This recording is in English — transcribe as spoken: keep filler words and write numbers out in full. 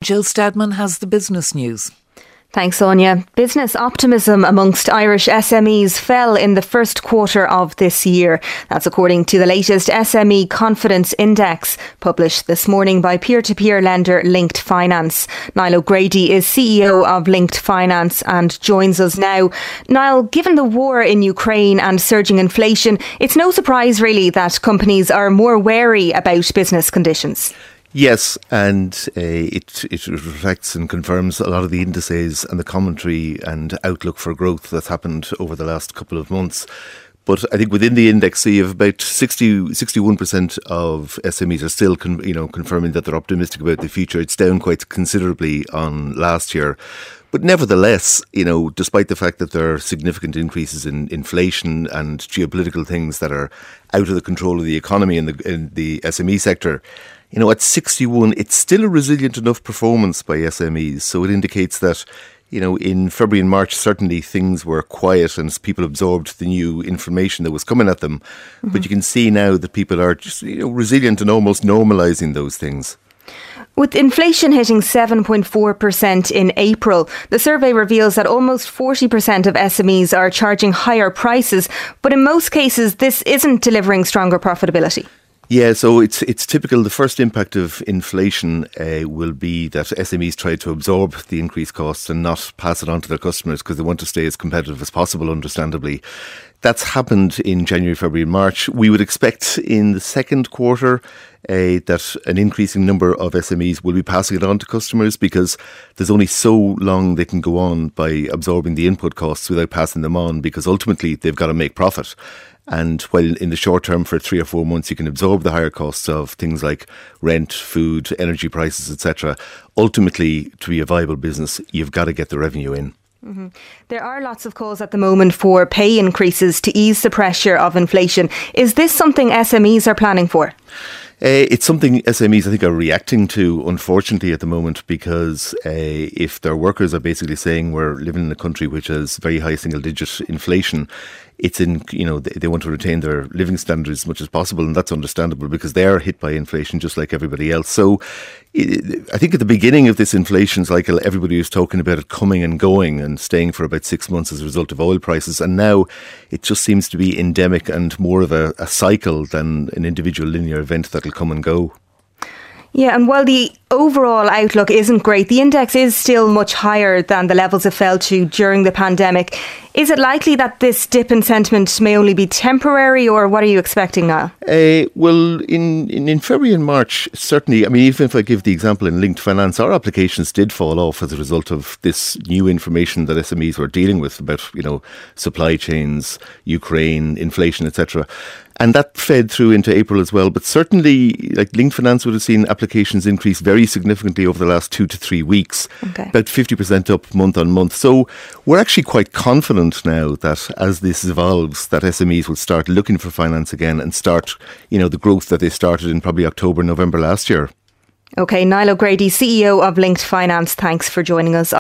Jill Stedman has the business news. Thanks, Sonia. Business optimism amongst Irish S M Es fell in the first quarter of this year. That's according to the latest S M E Confidence Index, published this morning by peer-to-peer lender Linked Finance. Niall O'Grady is C E O of Linked Finance and joins us now. Niall, given the war in Ukraine and surging inflation, it's no surprise really that companies are more wary about business conditions. Yes, and uh, it it reflects and confirms a lot of the indices and the commentary and outlook for growth that's happened over the last couple of months. But I think within the index, you have about sixty, sixty-one percent of S M Es are still con- you know, confirming that they're optimistic about the future. It's down quite considerably on last year. But nevertheless, you know, despite the fact that there are significant increases in inflation and geopolitical things that are out of the control of the economy and the, in the S M E sector, you know, at sixty-one, it's still a resilient enough performance by S M Es. So it indicates that, you know, in February and March, certainly things were quiet and people absorbed the new information that was coming at them. Mm-hmm. But you can see now that people are just, you know, resilient and almost normalising those things. With inflation hitting seven point four percent in April, the survey reveals that almost forty percent of S M Es are charging higher prices. But in most cases, this isn't delivering stronger profitability. Yeah, so it's it's typical. The first impact of inflation uh, will be that S M Es try to absorb the increased costs and not pass it on to their customers because they want to stay as competitive as possible, understandably. That's happened in January, February and March. We would expect in the second quarter uh, that an increasing number of S M Es will be passing it on to customers because there's only so long they can go on by absorbing the input costs without passing them on, because ultimately they've got to make profit. And while in the short term, for three or four months, you can absorb the higher costs of things like rent, food, energy prices, et cetera, ultimately, to be a viable business, you've got to get the revenue in. Mm-hmm. There are lots of calls at the moment for pay increases to ease the pressure of inflation. Is this something S M Es are planning for? Uh, it's something S M Es, I think, are reacting to, unfortunately, at the moment, because uh, if their workers are basically saying we're living in a country which has very high single-digit inflation, it's in, you know, they, they want to retain their living standards as much as possible, and that's understandable because they are hit by inflation just like everybody else. So it, I think at the beginning of this inflation cycle, everybody was talking about it coming and going and staying for about six months as a result of oil prices. And now it just seems to be endemic and more of a, a cycle than an individual linear event that'll come and go. Yeah, and while the overall outlook isn't great, the index is still much higher than the levels it fell to during the pandemic. Is it likely that this dip in sentiment may only be temporary, or what are you expecting now? Uh, well, in, in, in February and March, certainly, I mean, even if I give the example in Linked Finance, our applications did fall off as a result of this new information that S M Es were dealing with about, you know, supply chains, Ukraine, inflation, et cetera. And that fed through into April as well. But certainly, like Linked Finance would have seen applications increase very significantly over the last two to three weeks, okay. About fifty percent up month on month. So we're actually quite confident now that as this evolves, that S M Es will start looking for finance again and start, you know, the growth that they started in probably October, November last year. Okay, Niall O'Grady, C E O of Linked Finance, thanks for joining us.